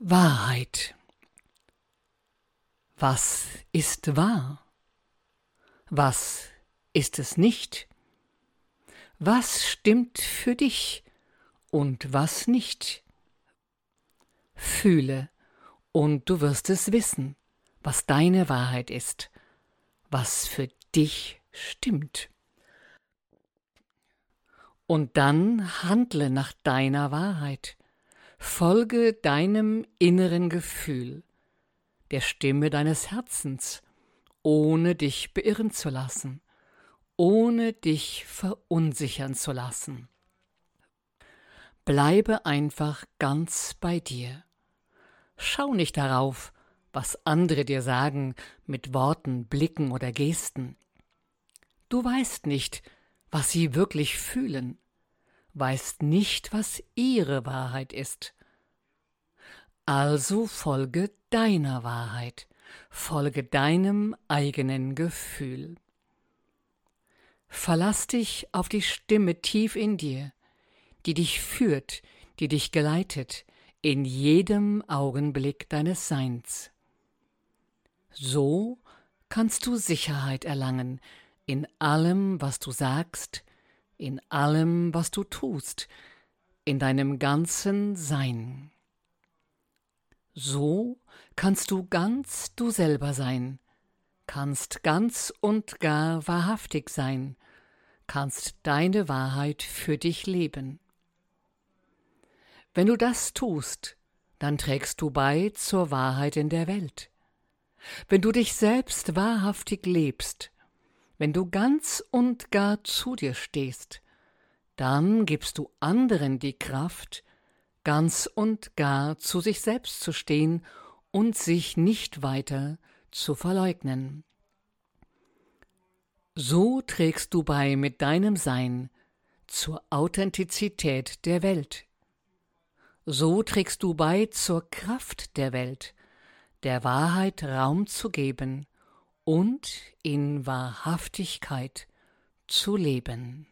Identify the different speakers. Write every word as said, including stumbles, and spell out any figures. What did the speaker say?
Speaker 1: Wahrheit. Was ist wahr? Was ist es nicht? Was stimmt für dich und was nicht? Fühle, und du wirst es wissen, was deine Wahrheit ist, was für dich stimmt. Und dann handle nach deiner Wahrheit, folge deinem inneren Gefühl, der Stimme deines Herzens, ohne dich beirren zu lassen, ohne dich verunsichern zu lassen. Bleibe einfach ganz bei dir. Schau nicht darauf, was andere dir sagen mit Worten, Blicken oder Gesten. Du weißt nicht, was sie wirklich fühlen, weißt nicht, was ihre Wahrheit ist. Also folge deiner Wahrheit, folge deinem eigenen Gefühl. Verlass dich auf die Stimme tief in dir, die dich führt, die dich geleitet, in jedem Augenblick deines Seins. So kannst du Sicherheit erlangen in allem, was du sagst, in allem, was du tust, in deinem ganzen Sein. So kannst du ganz du selber sein, kannst ganz und gar wahrhaftig sein, kannst deine Wahrheit für dich leben. Wenn du das tust, dann trägst du bei zur Wahrheit in der Welt. Wenn du dich selbst wahrhaftig lebst, wenn du ganz und gar zu dir stehst, dann gibst du anderen die Kraft, ganz und gar zu sich selbst zu stehen und sich nicht weiter zu verleugnen. So trägst du bei mit deinem Sein zur Authentizität der Welt. So trägst du bei zur Kraft der Welt, der Wahrheit Raum zu geben und in Wahrhaftigkeit zu leben.